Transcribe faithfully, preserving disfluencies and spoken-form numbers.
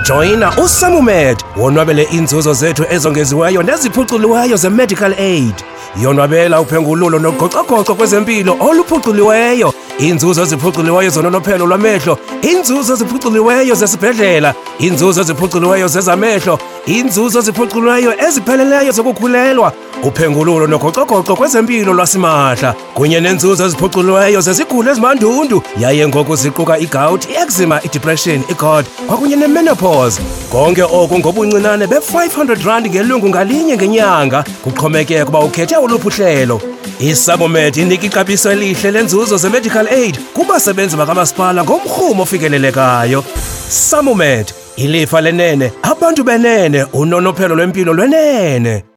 Joyina uSamumed wonwabele inzuzo zethu ezongeziweyo neziphuculiweyo ze-medical aid. Yonwabela uphengululo nogoqogoqo kwezempilo oluphuculiweyo, inzuzo eziphuculiweyo zononophelo lwamehlo, inzuzo eziphuculiweyo zesibhedlela, inzuzo eziphuculiweyo zezamehlo, inzuzo eziphuculiweyo ezipheleleyo zokukhulelwa, uphengululo nogoqogoqo kwezempilo lwasimahla, kunye nenzuzo eziphuculiweyo zezigulo ezimandundu, yaye ngoku ziquka i-gout, i-eczema, i-depression, i-GORD kwakunye ne-menopause. Konke oku ngobuncinane be-five hundred rand ngelungu ngalinye ngenyanga, kuxhomekeka ukuba ukhethe oluphi uhlelo. ISamumed inika ixabiso elihle lenzuzo ze-medical aid kubasebenzi bakamasipala ngomrhumo ofikelelekayo. Samumed, ilifa lenene, abantu benene, unonophelo lwempilo lwenene.